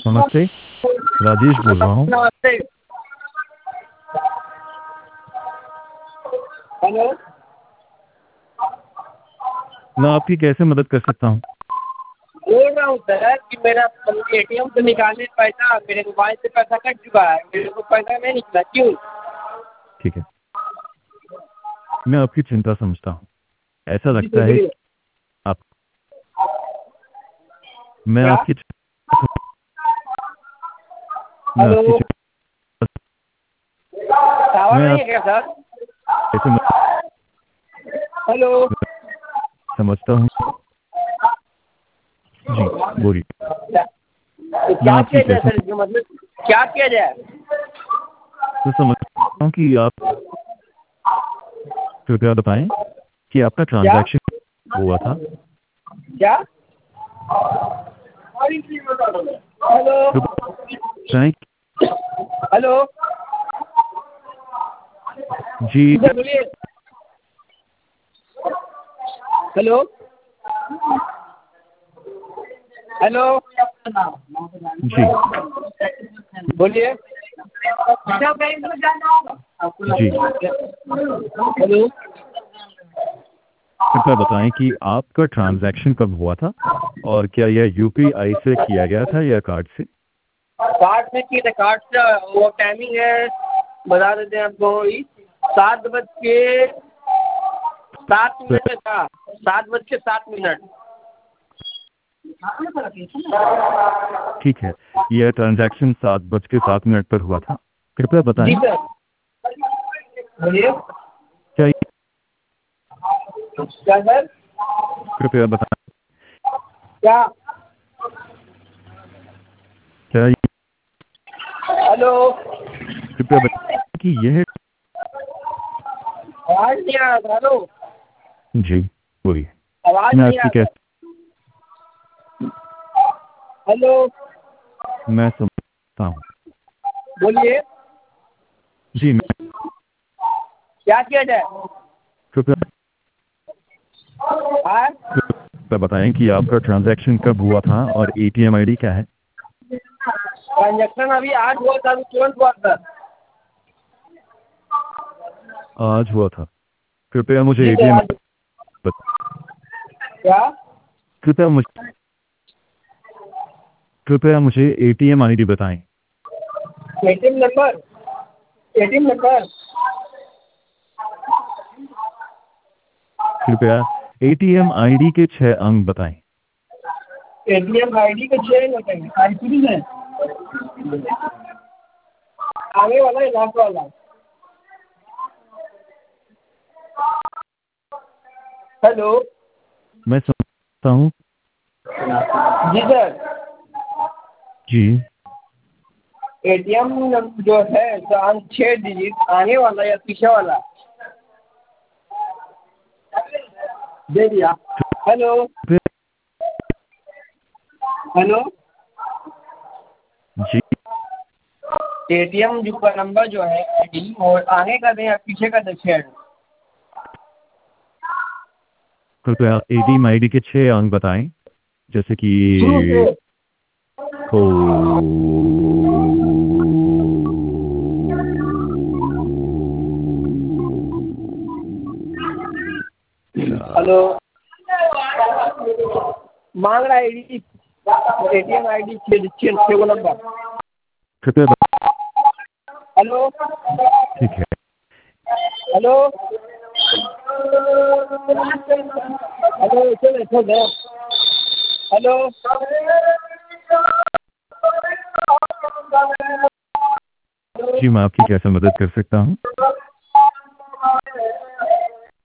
नमस्ते, राजेश बोल रहा हूँ। नमस्ते। हेलो, मैं आपकी कैसे मदद कर सकता हूँ? बोल रहा हूँ सर कि मेरा एटीएम से निकालने पैसा मेरे मोबाइल से पैसा कट चुका है, मेरे को पैसा नहीं निकला, क्यों? ठीक है, मैं आपकी चिंता समझता हूँ। ऐसा जी लगता सर, है बोलिए। कि आप मैं क्या? आपकी मैं हेलो, आपकी टावर मैं नहीं आप है क्या सर? कैसे हेलो, समझता हूँ। जी, बोलिए। क्या तो मैं क्या आपकी किया जाए कैसे सर, इसका मतलब क्या किया जाए? मैं समझता हूँ कि आप कृपया बताएं कि आपका क्या ट्रांजैक्शन हुआ था। क्या? हेलो, कृपया बताएं। हेलो, जी जी सर बोलिए। हेलो, हेलो, जी बोलिए। जी हेलो, कृपया बताएं कि आपका ट्रांजैक्शन कब हुआ था और क्या यह यूपीआई से किया गया था या कार्ड से? कार्ड से किए थे, कार्ड से। वो टाइमिंग है, बता देते हैं आपको, 7:07 में था, 7:07। ठीक है, यह ट्रांजैक्शन 7:07 पर हुआ था। कृपया जी बताएं सर, बोलिए। क्या क्या सर? कृपया बताएं क्या? क्या हेलो, कृपया बताएं कि यह आवाज नहीं आ रहा था। हेलो, जी बोलिए। आवाज मैं नहीं आ आपकी रहा था। हेलो, मैं समझता हूँ। बोलिए। जी मैं क्या किया जाए? कृपया हाँ, कृपया बताएं कि आपका ट्रांजैक्शन कब हुआ था और एटीएम आईडी क्या है? ट्रांजेक्शन अभी आज हुआ था, अभी तुरंत हुआ था। आज हुआ था। कृपया मुझे जी सर, एटीएम आज। क्या? कृपया मुझे एटीएम आईडी बताएं। ATM number, ATM number. कृपया एटीएम आईडी के 6 अंक बताएं। एटीएम आईडी का 6 बताइए, आईडी है आगे वाला है, लास्ट वाला। हेलो, मैं समझता हूँ। जी सर, जी एटीएम जो है, तो 6 डिजिट आगे वाला या पीछे वाला दे दिया। हेलो, हेलो, जी एटीएम जो का नंबर जो है आईडी, और आगे का दें या पीछे का दें, 6? कृपया एटीएम आईडी के 6 अंक बताएं, जैसे कि शुरू से। हो। हेलो, मांग रहा है आईडी, एटीएम आईडी 6 को नंबर। कृपया हेलो, ठीक है। हेलो, हेलो, चलो छोड़ दो। हेलो, जी मैं आपकी कैसे मदद कर सकता हूँ?